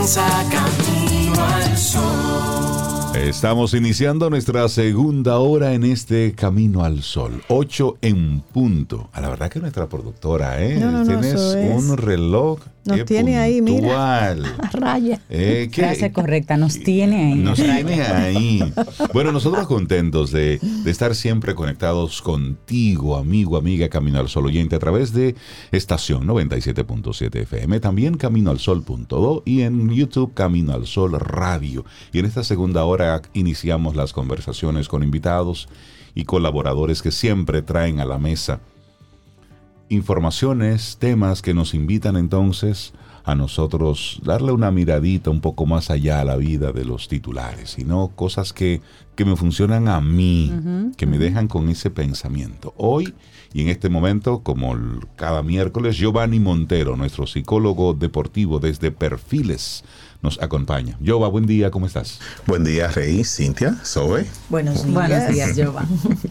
comienza Camino al Sol. Estamos iniciando nuestra segunda hora en este Camino al Sol, 8 en punto. A la verdad que nuestra productora, tienes un reloj nos tiene puntual. Ahí, mira, a raya. Frase correcta, nos tiene ahí. Nos tiene ahí. Bueno, nosotros contentos de estar siempre conectados contigo, amigo, amiga, Camino al Sol oyente, a través de estación 97.7 FM, también caminoalsol.do y en YouTube Camino al Sol Radio. Y en esta segunda hora iniciamos las conversaciones con invitados y colaboradores que siempre traen a la mesa informaciones, temas que nos invitan entonces a nosotros darle una miradita un poco más allá a la vida de los titulares, sino cosas que me funcionan a mí, que me dejan con ese pensamiento. Hoy y en este momento, como cada miércoles, Giovanni Montero, nuestro psicólogo deportivo desde Perfiles, nos acompaña. Giova, buen día, ¿cómo estás? Buen día, Rey, Cintia, Zoe. Buenos días, Giova.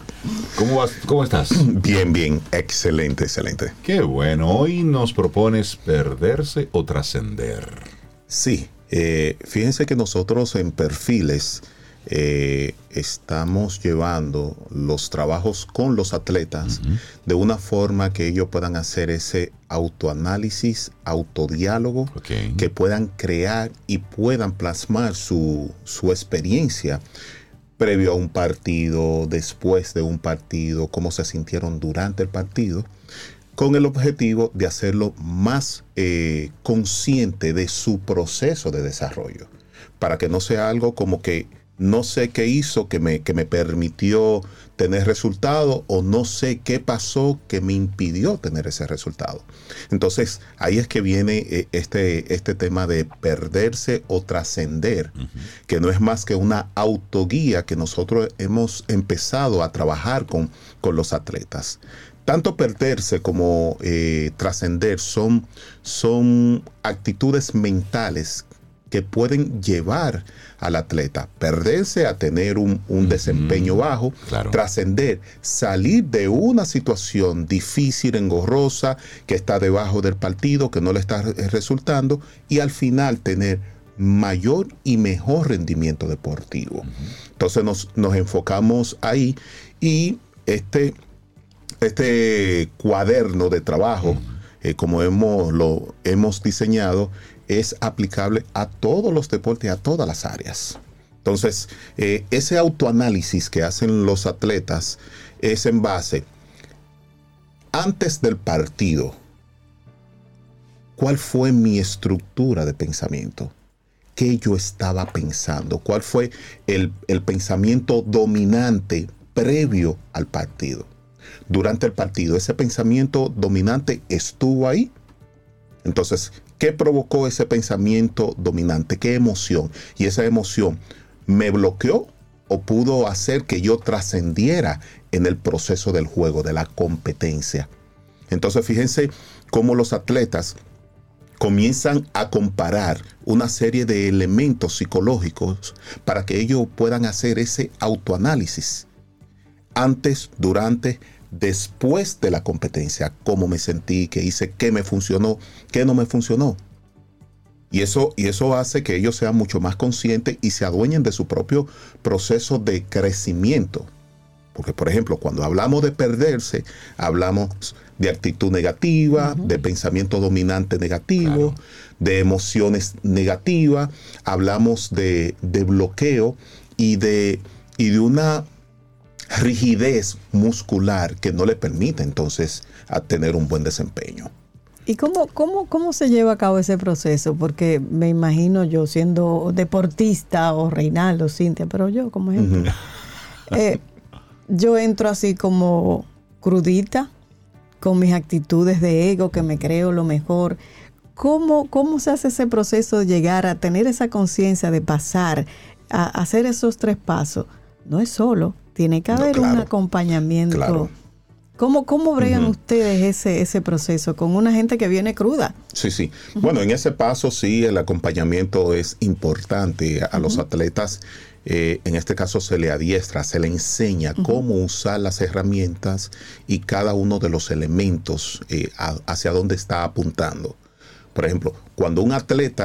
¿Cómo estás? Bien, excelente. Qué bueno, hoy nos propones perderse o trascender. Sí, fíjense que nosotros en Perfiles estamos llevando los trabajos con los atletas de una forma que ellos puedan hacer ese autoanálisis, autodiálogo, que puedan crear y puedan plasmar su experiencia previo a un partido, después de un partido, cómo se sintieron durante el partido, con el objetivo de hacerlo más consciente de su proceso de desarrollo, para que no sea algo como que no sé qué hizo que me permitió tener resultado, o no sé qué pasó que me impidió tener ese resultado. Entonces, ahí es que viene este tema de perderse o trascender, que no es más que una autoguía que nosotros hemos empezado a trabajar con los atletas. Tanto perderse como trascender son actitudes mentales que pueden llevar al atleta, perderse a tener un desempeño bajo, trascender, salir de una situación difícil, engorrosa, que está debajo del partido, que no le está resultando, y al final tener mayor y mejor rendimiento deportivo. Entonces nos enfocamos ahí, y este cuaderno de trabajo, como lo hemos diseñado, es aplicable a todos los deportes, a todas las áreas. Entonces, ese autoanálisis que hacen los atletas es en base, antes del partido, ¿cuál fue mi estructura de pensamiento? ¿Qué yo estaba pensando? ¿Cuál fue el pensamiento dominante previo al partido? Durante el partido, ¿ese pensamiento dominante estuvo ahí? Entonces, ¿qué provocó ese pensamiento dominante? ¿Qué emoción? Y esa emoción me bloqueó o pudo hacer que yo trascendiera en el proceso del juego, de la competencia. Entonces, fíjense cómo los atletas comienzan a comparar una serie de elementos psicológicos para que ellos puedan hacer ese autoanálisis. Antes, durante, después de la competencia, cómo me sentí, qué hice, qué me funcionó, qué no me funcionó. Y eso hace que ellos sean mucho más conscientes y se adueñen de su propio proceso de crecimiento. Porque, por ejemplo, cuando hablamos de perderse, hablamos de actitud negativa, de pensamiento dominante negativo, de emociones negativas, hablamos de bloqueo y de una rigidez muscular que no le permite entonces a tener un buen desempeño. ¿Y cómo se lleva a cabo ese proceso? Porque me imagino yo siendo deportista, o Reinaldo, Cintia, pero yo como ejemplo, yo entro así como crudita, con mis actitudes de ego, que me creo lo mejor. ¿Cómo se hace ese proceso de llegar a tener esa conciencia de pasar a hacer esos 3 pasos? No es solo, tiene que haber un acompañamiento. Claro. ¿Cómo bregan ustedes ese proceso con una gente que viene cruda? Sí. Bueno, en ese paso sí, el acompañamiento es importante. A los atletas, en este caso se le adiestra, se le enseña cómo usar las herramientas y cada uno de los elementos hacia dónde está apuntando. Por ejemplo, cuando un atleta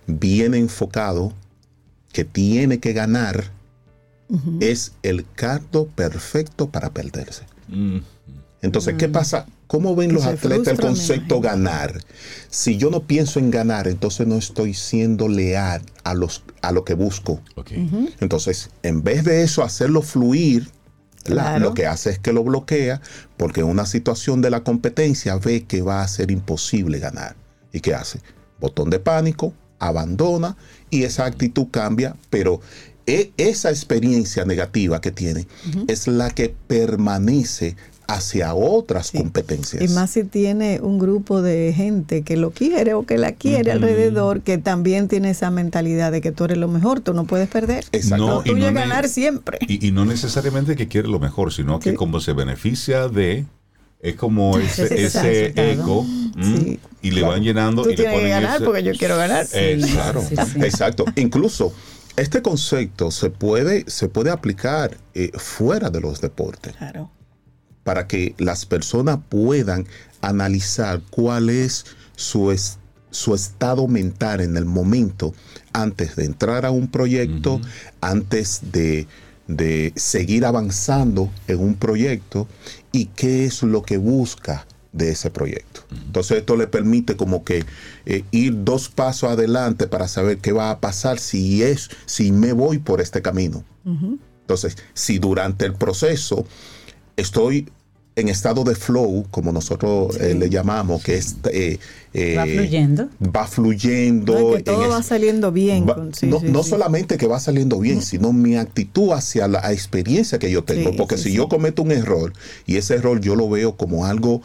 bien enfocado, que tiene que ganar, es el cardo perfecto para perderse. Entonces, ¿qué pasa? ¿Cómo ven los atletas el concepto ganar? Si yo no pienso en ganar, entonces no estoy siendo leal a lo que busco. Okay. Entonces, en vez de eso, hacerlo fluir, Claro. lo que hace es que lo bloquea, porque en una situación de la competencia ve que va a ser imposible ganar. ¿Y qué hace? Botón de pánico, abandona, y esa actitud cambia, pero esa experiencia negativa que tiene es la que permanece hacia otras competencias. Y más si tiene un grupo de gente que lo quiere o que la quiere alrededor, que también tiene esa mentalidad de que tú eres lo mejor, tú no puedes perder. Exacto. Lo tuyo es ne- ganar siempre. Y no necesariamente que quiere lo mejor, sino que Sí. como se beneficia de... Es como ese Exacto. eco, Sí. y le van llenando Tú y le tienes que ponen ganar ese- porque yo quiero ganar. Claro. Sí, sí. Exacto. Incluso este concepto se puede aplicar fuera de los deportes, Claro. para que las personas puedan analizar cuál es su estado mental en el momento antes de entrar a un proyecto, antes de seguir avanzando en un proyecto, y qué es lo que busca de ese proyecto. Entonces esto le permite como que ir 2 pasos adelante para saber qué va a pasar si me voy por este camino. Entonces, si durante el proceso estoy en estado de flow, como nosotros le llamamos, que es Va fluyendo. va fluyendo. No, es que todo va saliendo bien. No solamente que va saliendo bien, sino mi actitud hacia la experiencia que yo tengo. Sí, Porque sí, si sí. yo cometo un error, y ese error yo lo veo como algo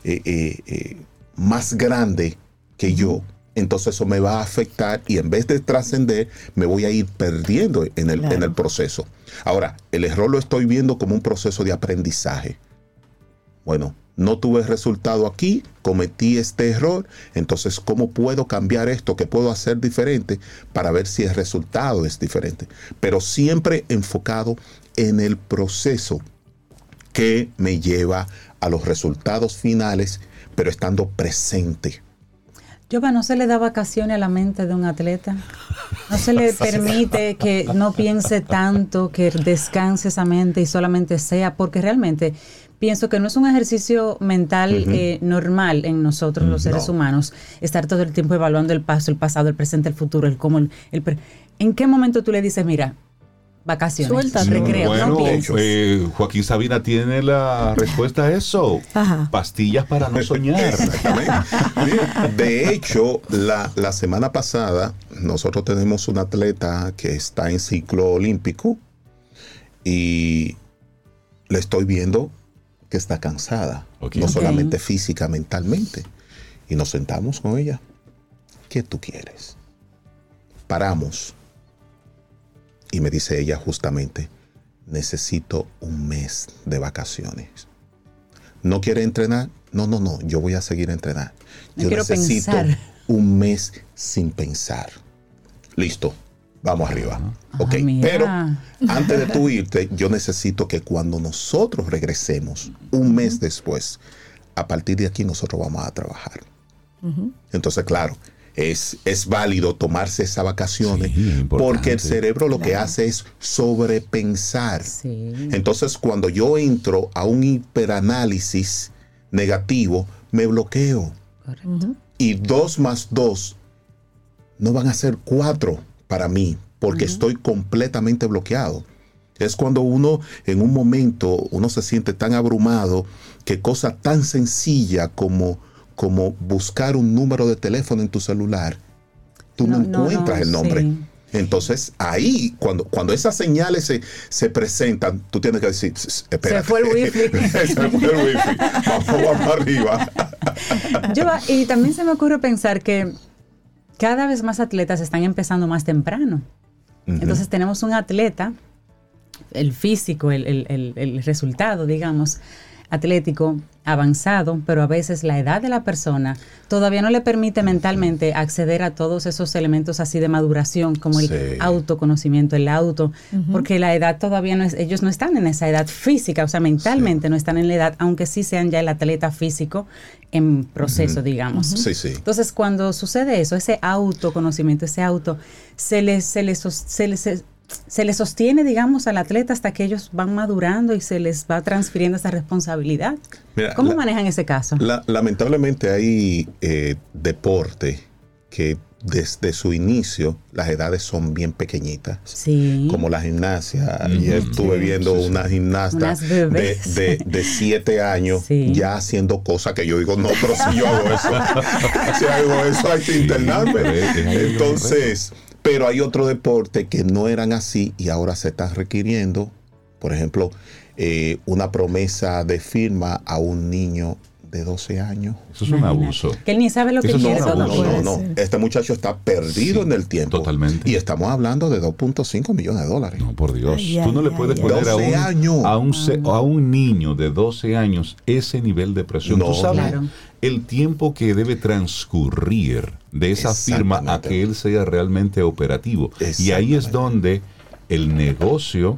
más grande que yo, entonces eso me va a afectar, y en vez de trascender, me voy a ir perdiendo en el proceso. Ahora, el error lo estoy viendo como un proceso de aprendizaje. Bueno, no tuve resultado aquí, cometí este error, entonces ¿cómo puedo cambiar esto? ¿Qué puedo hacer diferente para ver si el resultado es diferente? Pero siempre enfocado en el proceso que me lleva a los resultados finales, pero estando presente. Jova, ¿no se le da vacaciones a la mente de un atleta? ¿No se le permite que no piense tanto, que descanse esa mente y solamente sea? Porque realmente pienso que no es un ejercicio mental normal en nosotros los seres humanos, estar todo el tiempo evaluando el pasado, el presente, el futuro, el cómo. ¿En qué momento tú le dices, mira, vacaciones, Suéltate. recreo, Bueno, no pienses? Joaquín Sabina tiene la respuesta a eso. Ajá. Pastillas para no soñar. Exactamente. De hecho, la semana pasada nosotros tenemos un atleta que está en ciclo olímpico y le estoy viendo que está cansada, Ok. no Ok. solamente física, mentalmente. Y nos sentamos con ella. ¿Qué tú quieres? Paramos. Y me dice ella justamente, necesito un mes de vacaciones. ¿No quiere entrenar? No, yo voy a seguir entrenando. No Yo quiero necesito pensar. un mes sin pensar. Listo, vamos arriba. Ok, mira. pero antes de tú irte, yo necesito que cuando nosotros regresemos, un mes después, a partir de aquí nosotros vamos a trabajar. Entonces, claro, es válido tomarse esas vacaciones, Sí, importante. porque el cerebro lo que hace es sobrepensar. Sí. Entonces, cuando yo entro a un hiperanálisis negativo, me bloqueo. Correcto. Y 2 más 2 no van a ser 4 para mí, porque estoy completamente bloqueado. Es cuando uno, en un momento, uno se siente tan abrumado que cosa tan sencilla como buscar un número de teléfono en tu celular, tú no encuentras el nombre. sí. Entonces, ahí, cuando esas señales se presentan, tú tienes que decir, espera. Se fue el wifi. Se fue el wifi. Vamos arriba. Jova, y también se me ocurre pensar que cada vez más atletas están empezando más temprano. Entonces tenemos un atleta, el físico, el resultado, digamos, atlético avanzado, pero a veces la edad de la persona todavía no le permite mentalmente acceder a todos esos elementos así de maduración, como el autoconocimiento, el porque la edad todavía no es, ellos no están en esa edad física, o sea, mentalmente no están en la edad, aunque sí sean ya el atleta físico en proceso, digamos. Sí, sí. Entonces, cuando sucede eso, ese autoconocimiento, se les sostiene, digamos, al atleta hasta que ellos van madurando y se les va transfiriendo esa responsabilidad. Mira, ¿cómo manejan ese caso? Lamentablemente hay deporte que desde su inicio las edades son bien pequeñitas. Sí. Como la gimnasia. Y estuve viendo una gimnasta de 7 años ya haciendo cosas que yo digo, no, pero si yo hago eso, si hago eso hay que internarme. Entonces, pero hay otro deporte que no eran así y ahora se están requiriendo. Por ejemplo, una promesa de firma a un niño de 12 años. Eso es un abuso. Que él ni sabe lo que quiere. No. Este muchacho está perdido en el tiempo. Totalmente. Y estamos hablando de $2.5 millones. No, por Dios. Tú no le puedes poner a un niño de 12 años ese nivel de presión. Tú sabes el tiempo que debe transcurrir de esa firma a que él sea realmente operativo. Y ahí es donde el negocio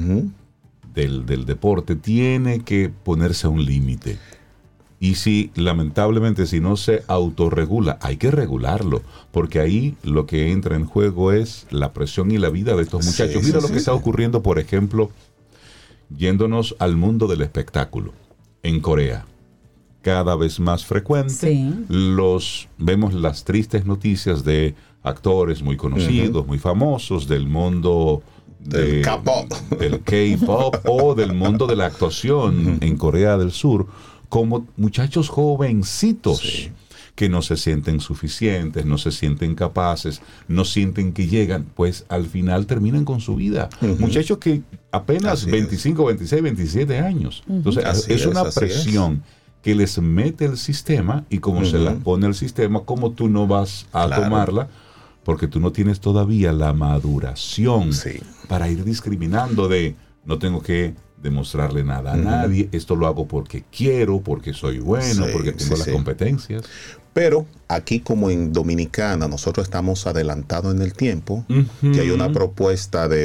del deporte tiene que ponerse a un límite. Y si, lamentablemente, si no se autorregula, hay que regularlo, porque ahí lo que entra en juego es la presión y la vida de estos muchachos. Mira lo que está ocurriendo, por ejemplo, yéndonos al mundo del espectáculo, en Corea. Cada vez más frecuente, vemos las tristes noticias de actores muy conocidos, muy famosos del mundo del K-pop o del mundo de la actuación en Corea del Sur, como muchachos jovencitos que no se sienten suficientes, no se sienten capaces, no sienten que llegan, pues al final terminan con su vida. Muchachos que apenas 25, 26, 27 años. Entonces es una presión que les mete el sistema, y como se la pone el sistema, como tú no vas a tomarla, porque tú no tienes todavía la maduración para ir discriminando de no tengo que demostrarle nada a nadie, esto lo hago porque quiero, porque soy bueno, porque tengo las competencias. Pero aquí, como en Dominicana, nosotros estamos adelantados en el tiempo, que hay una propuesta de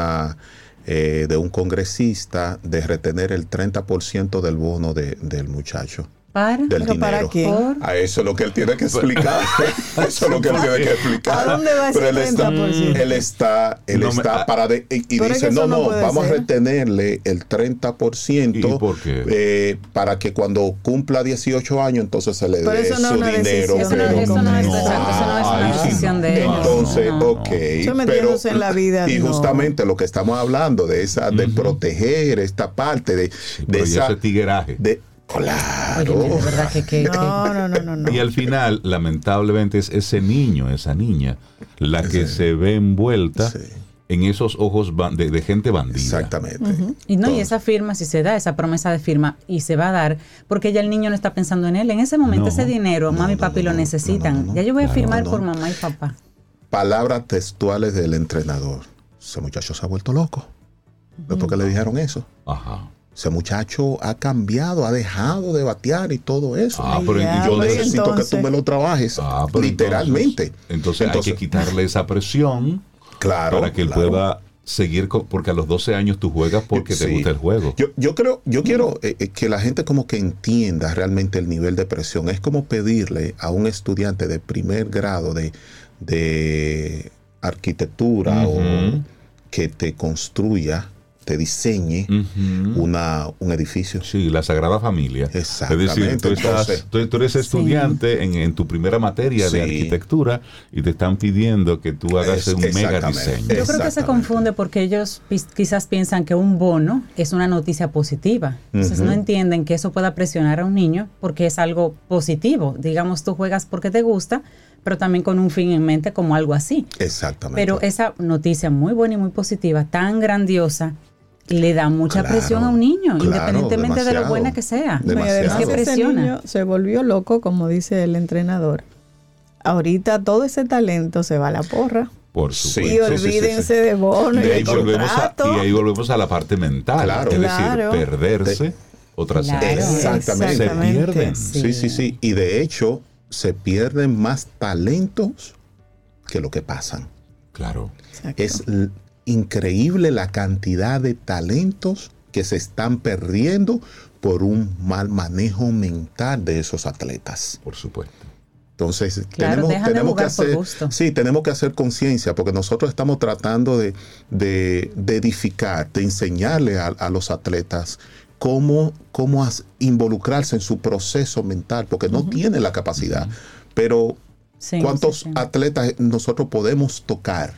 de un congresista de retener el 30% del bono del muchacho. ¿Para? Del dinero. ¿Para qué? A eso es lo que él tiene que explicar. Eso es lo que él tiene que explicar. ¿A dónde va ese 30%? Él está y dice, vamos a retenerle el 30%. ¿Y por qué? Para que cuando cumpla 18 años, entonces se le dé su dinero. Eso no es una decisión de él. Entonces, Eso metiéndose en la vida. Y justamente lo que estamos hablando de proteger esta parte de ese tigueraje. Claro. Oye, de verdad que No. Y al final, lamentablemente, es ese niño, esa niña, la que se ve envuelta en esos ojos de gente bandida. Exactamente. Y esa firma, si se da esa promesa de firma, y se va a dar, porque ya el niño no está pensando en él. En ese momento, ese dinero, mami y papi lo necesitan. Ya yo voy a firmar por mamá y papá. Palabras textuales del entrenador. Ese muchacho se ha vuelto loco. Después que le dijeron eso. Ese muchacho ha cambiado, ha dejado de batear y todo eso. Pero yo necesito que tú me lo trabajes, literalmente. Entonces hay que quitarle esa presión para que él pueda seguir, porque a los 12 años tú juegas porque te gusta el juego. Yo quiero que la gente como que entienda realmente el nivel de presión. Es como pedirle a un estudiante de primer grado de arquitectura o que te construya, te diseñe un edificio. Sí, la Sagrada Familia. Exactamente. Es decir, tú eres estudiante en tu primera materia de arquitectura y te están pidiendo que tú hagas un mega diseño. Yo creo que se confunde porque ellos quizás piensan que un bono es una noticia positiva. Entonces no entienden que eso pueda presionar a un niño porque es algo positivo. Digamos, tú juegas porque te gusta, pero también con un fin en mente como algo así. Exactamente. Pero esa noticia muy buena y muy positiva, tan grandiosa, le da mucha presión a un niño, independientemente de lo buena que sea. Es que presiona. Ese niño se volvió loco, como dice el entrenador. Ahorita todo ese talento se va a la porra. Por supuesto. Y olvídense de bonos y de contrato. Y ahí volvemos a la parte mental. Es decir, perderse o trascender. Exactamente. Se pierden. Sí. Y de hecho, se pierden más talentos que lo que pasan. Claro. Exacto. Es increíble la cantidad de talentos que se están perdiendo por un mal manejo mental de esos atletas. Por supuesto. Entonces, Claro, dejan de tenemos que jugar por hacer, gusto. sí, tenemos que hacer conciencia, porque nosotros estamos tratando de edificar, de enseñarle a los atletas cómo involucrarse en su proceso mental, porque no tienen la capacidad. Pero Sí, ¿cuántos sí. atletas nosotros podemos tocar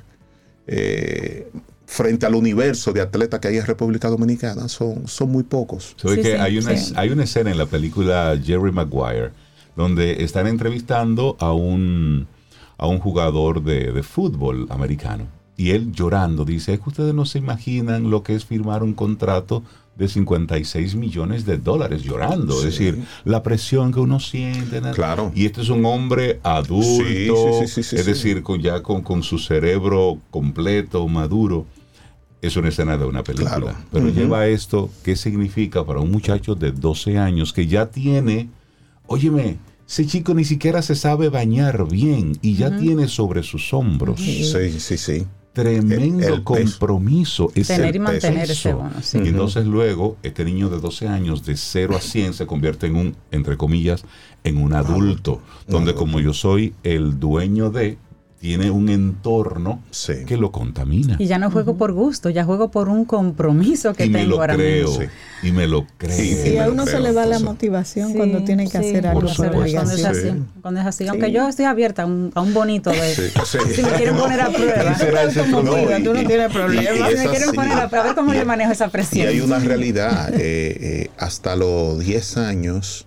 frente al universo de atletas que hay en República Dominicana? Son muy pocos. ¿Sabe Sí, que sí. hay una escena en la película Jerry Maguire donde están entrevistando a un jugador de fútbol americano? Y él llorando dice, es que ustedes no se imaginan lo que es firmar un contrato de $56 millones, llorando. Sí. Es decir, la presión que uno siente. Claro. Y este es un hombre adulto, Sí, es decir, con su cerebro completo, maduro. Es una escena de una película. Claro. Pero lleva esto, ¿qué significa para un muchacho de 12 años que ya tiene, óyeme, ese chico ni siquiera se sabe bañar bien y ya tiene sobre sus hombros Sí. tremendo El peso. compromiso? Es Tener el y mantener peso. ese bono, sí. Y entonces luego, este niño de 12 años, de 0 a 100, se convierte en un, entre comillas, en un adulto. Donde como yo soy el dueño de, tiene un entorno Sí. que lo contamina. Y ya no juego por gusto, ya juego por un compromiso que Y me tengo lo ahora creo. mismo. Y me lo creo. Sí, Y a me lo uno se creo, le va la entonces. motivación Sí, cuando tiene que sí, hacer algo por por supuesto. Cuando es así, obligación. cuando es así. Sí. Aunque yo estoy abierta a un bonito de... Sí. Si me quieren poner a prueba. será ese Como problema? diga, tú no tienes problema. y Si es me quieren así. poner a prueba, a ver cómo yo manejo esa Y presión. hay una realidad, hasta los 10 años,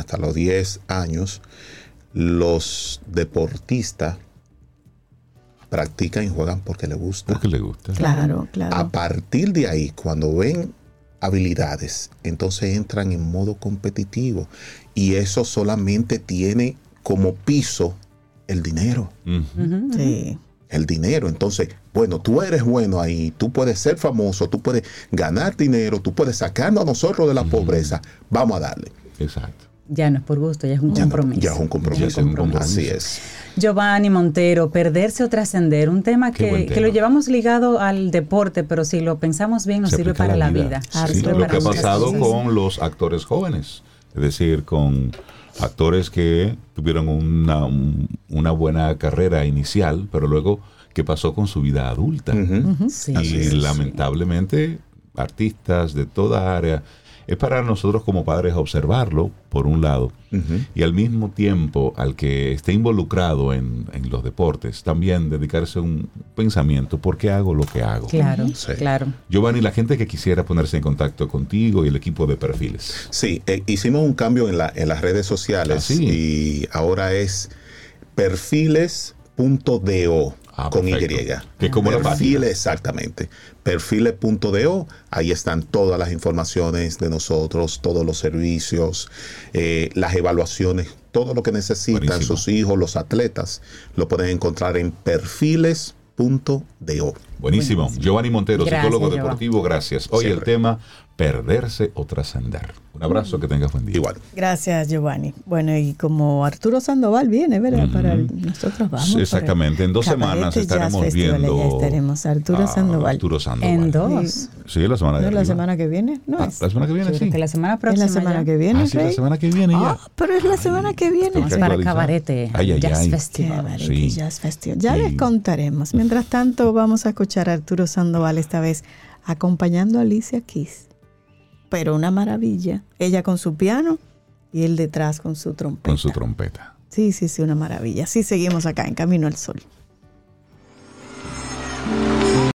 los deportistas practican y juegan porque les gusta. Porque le gusta. Claro, A claro. partir de ahí, cuando ven habilidades, entonces entran en modo competitivo. Y eso solamente tiene como piso el dinero. Ujú. Sí. El dinero. Entonces, bueno, tú eres bueno ahí, tú puedes ser famoso, tú puedes ganar dinero, tú puedes sacarnos a nosotros de la pobreza. Vamos a darle. Exacto. Ya no es por gusto, ya es un Ya no- compromiso. ya es un compromiso. Ya es un compromiso. Así es. Giovanni Montero, perderse o trascender, un tema Qué buen que tema. lo llevamos ligado al deporte, pero si lo pensamos bien nos Se sirve aplica para a la vida. Sí, Sirve lo para que ha muchas pasado cosas. con los actores jóvenes, es decir, con actores que tuvieron una buena carrera inicial, pero luego, ¿qué pasó con su vida adulta? Ujú. Sí. Así Y es. lamentablemente, artistas de toda área, es para nosotros como padres observarlo, por un lado, Ujú. y al mismo tiempo al que esté involucrado en los deportes, también dedicarse a un pensamiento, ¿por qué hago lo que hago? Claro, Sí. claro. Giovanni, la gente que quisiera ponerse en contacto contigo y el equipo de Perfiles. Sí, hicimos un cambio en las redes sociales ¿Ah, sí? y ahora es perfiles.do con perfecto. Y. Que es como la Perfiles, página. exactamente. Perfiles.do, ahí están todas las informaciones de nosotros, todos los servicios, las evaluaciones, todo lo que necesitan Buenísimo. sus hijos, los atletas, lo pueden encontrar en perfiles.do. Buenísimo. Giovanni Montero, Gracias, psicólogo Giovanni. deportivo, gracias. Hoy el Siempre. tema, perderse o trascender. Un abrazo, que tengas buen día. Igual. Gracias, Giovanni. Bueno, y como Arturo Sandoval viene, ¿verdad? Nosotros vamos. Sí, exactamente. En 2 semanas Cabarete Jazz estaremos Festival, viendo allá estaremos. Arturo a Sandoval. Arturo Sandoval. En dos. Sí, la semana de ¿No es la arriba. semana que viene? No Ah, es. la semana que viene, Yo creo sí. que la semana Es próxima. la semana ya. que viene, Ah, sí, la Rey. semana que viene ya. Pero es la semana que viene. Hay que Para actualizar. Cabarete Ay, ay, Jazz ay. Festival. Cabarete Sí. Jazz Festival. Ya Sí. les contaremos. Mientras tanto, vamos a escuchar a Arturo Sandoval esta vez acompañando a Alicia Keys. Pero una maravilla. Ella con su piano y él detrás con su trompeta. Con su trompeta. Sí, una maravilla. Sí, seguimos acá en Camino al Sol.